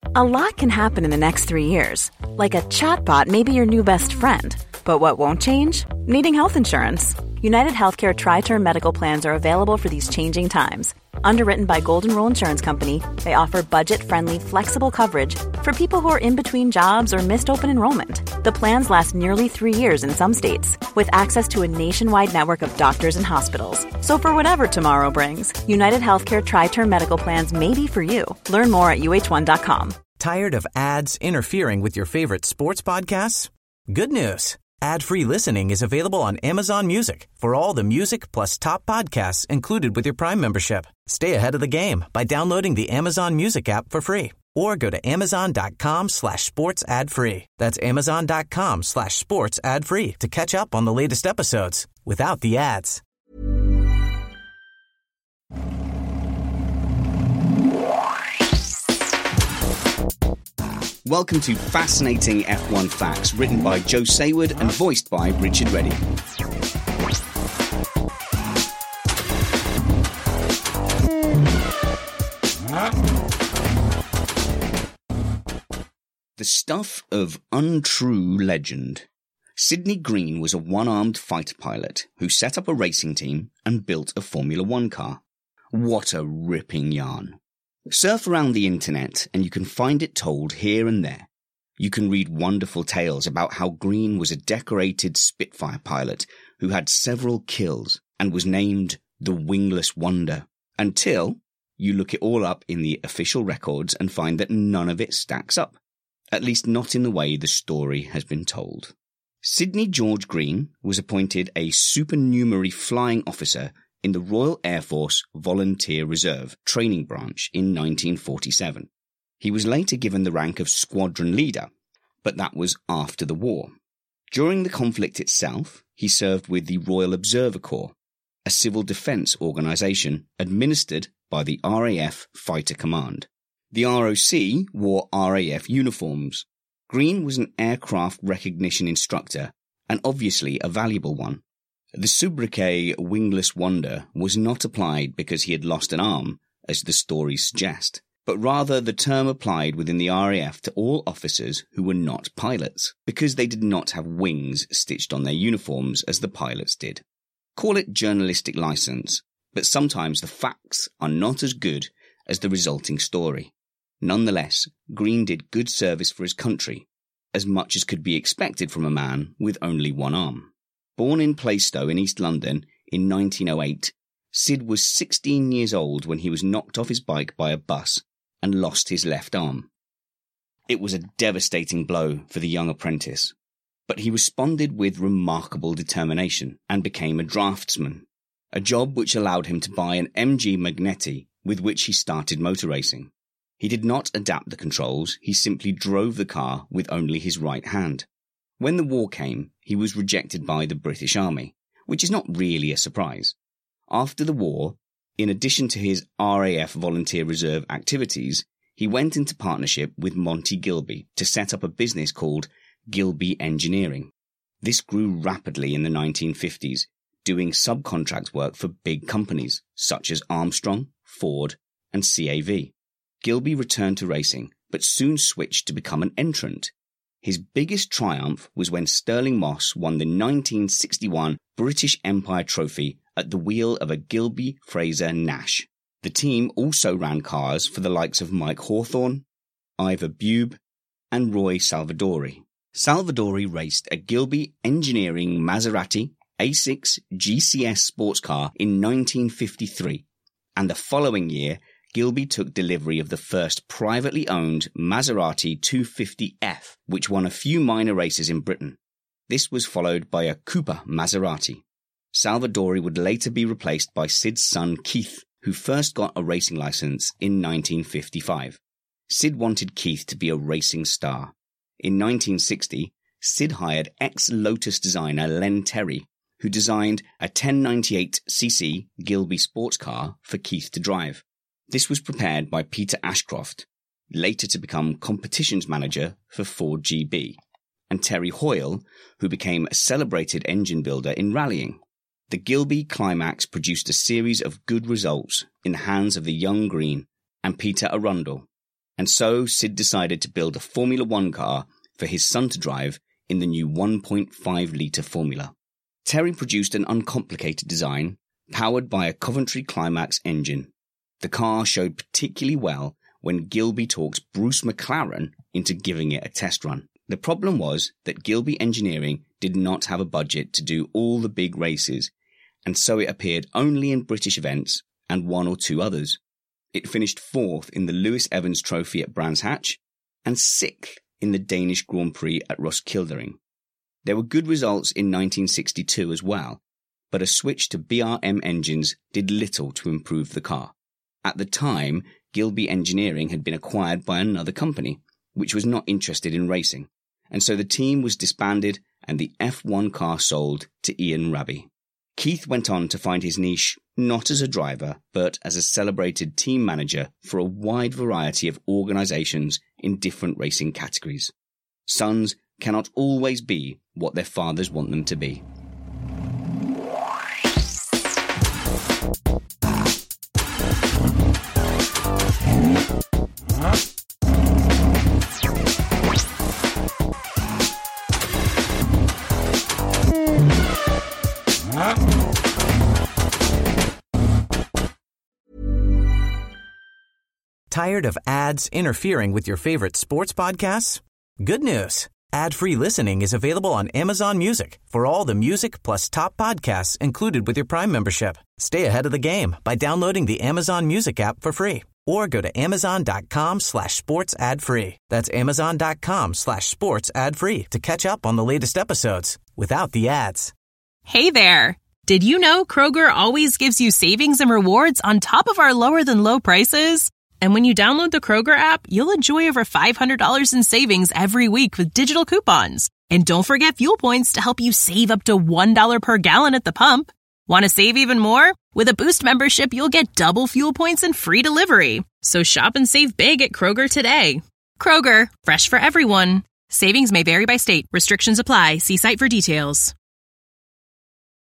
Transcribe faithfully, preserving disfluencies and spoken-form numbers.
A lot can happen in the next three years. Like a chatbot may be your new best friend. But what won't change? Needing health insurance. United Healthcare Tri-Term Medical Plans are available for these changing times. Underwritten by Golden Rule Insurance Company, they offer budget-friendly, flexible coverage for people who are in between jobs or missed open enrollment. The plans last nearly three years in some states, with access to a nationwide network of doctors and hospitals. So for whatever tomorrow brings, United Healthcare Tri-Term Medical Plans may be for you. Learn more at U H one dot com. Tired of ads interfering with your favorite sports podcasts? Good news. Ad-free listening is available on Amazon Music for all the music plus top podcasts included with your Prime membership. Stay ahead of the game by downloading the Amazon Music app for free or go to amazon.com slash sports ad free. That's amazon.com slash sports ad free to catch up on the latest episodes without the ads. Welcome to Fascinating F one Facts, written by Joe Sayward and voiced by Richard Reddy. The stuff of untrue legend. Sidney Green was a one-armed fighter pilot who set up a racing team and built a Formula One car. What a ripping yarn. Surf around the internet and you can find it told here and there. You can read wonderful tales about how Green was a decorated Spitfire pilot who had several kills and was named the Wingless Wonder, until you look it all up in the official records and find that none of it stacks up, at least not in the way the story has been told. Sidney George Green was appointed a supernumerary flying officer in the Royal Air Force Volunteer Reserve Training Branch in nineteen forty-seven. He was later given the rank of squadron leader, but that was after the war. During the conflict itself, he served with the Royal Observer Corps, a civil defence organisation administered by the R A F Fighter Command. The R O C wore R A F uniforms. Green was an aircraft recognition instructor, and obviously a valuable one. The sobriquet Wingless Wonder was not applied because he had lost an arm, as the stories suggest, but rather the term applied within the R A F to all officers who were not pilots, because they did not have wings stitched on their uniforms as the pilots did. Call it journalistic license, but sometimes the facts are not as good as the resulting story. Nonetheless, Green did good service for his country, as much as could be expected from a man with only one arm. Born in Plaistow in East London in nineteen oh eight, Sid was sixteen years old when he was knocked off his bike by a bus and lost his left arm. It was a devastating blow for the young apprentice, but he responded with remarkable determination and became a draftsman, a job which allowed him to buy an M G Magneti with which he started motor racing. He did not adapt the controls, he simply drove the car with only his right hand. When the war came, he was rejected by the British Army, which is not really a surprise. After the war, in addition to his R A F Volunteer Reserve activities, he went into partnership with Monty Gilby to set up a business called Gilby Engineering. This grew rapidly in the nineteen fifties, doing subcontract work for big companies such as Armstrong, Ford, and C A V. Gilby returned to racing, but soon switched to become an entrant. His biggest triumph was when Stirling Moss won the nineteen sixty-one British Empire Trophy at the wheel of a Gilby Fraser Nash. The team also ran cars for the likes of Mike Hawthorne, Ivor Bube, and Roy Salvadori. Salvadori raced a Gilby Engineering Maserati A six G C S sports car in nineteen fifty-three, and the following year Gilby took delivery of the first privately owned Maserati two fifty F, which won a few minor races in Britain. This was followed by a Cooper Maserati. Salvadori would later be replaced by Sid's son Keith, who first got a racing license in nineteen fifty-five. Sid wanted Keith to be a racing star. In nineteen sixty, Sid hired ex-Lotus designer Len Terry, who designed a ten ninety-eight c c Gilby sports car for Keith to drive. This was prepared by Peter Ashcroft, later to become competitions manager for Ford G B, and Terry Hoyle, who became a celebrated engine builder in rallying. The Gilby Climax produced a series of good results in the hands of the young Green and Peter Arundel, And so Sid decided to build a Formula One car for his son to drive in the new one point five litre Formula. Terry produced an uncomplicated design, powered by a Coventry Climax engine. The car showed particularly well when Gilby talked Bruce McLaren into giving it a test run. The problem was that Gilby Engineering did not have a budget to do all the big races, and so it appeared only in British events and one or two others. It finished fourth in the Lewis Evans Trophy at Brands Hatch and sixth in the Danish Grand Prix at Roskildering. There were good results in nineteen sixty-two as well, but a switch to B R M engines did little to improve the car. At the time, Gilby Engineering had been acquired by another company, which was not interested in racing, and so the team was disbanded and the F one car sold to Ian Raby. Keith went on to find his niche not as a driver, but as a celebrated team manager for a wide variety of organisations in different racing categories. Sons cannot always be what their fathers want them to be. Tired of ads interfering with your favorite sports podcasts? Good news. Ad-free listening is available on Amazon Music for all the music plus top podcasts included with your Prime membership. Stay ahead of the game by downloading the Amazon Music app for free or go to amazon.com slash sports ad free. That's amazon.com slash sports ad free to catch up on the latest episodes without the ads. Hey there. Did you know Kroger always gives you savings and rewards on top of our lower than low prices? And when you download the Kroger app, you'll enjoy over five hundred dollars in savings every week with digital coupons. And don't forget fuel points to help you save up to one dollar per gallon at the pump. Want to save even more? With a Boost membership, you'll get double fuel points and free delivery. So shop and save big at Kroger today. Kroger, fresh for everyone. Savings may vary by state. Restrictions apply. See site for details.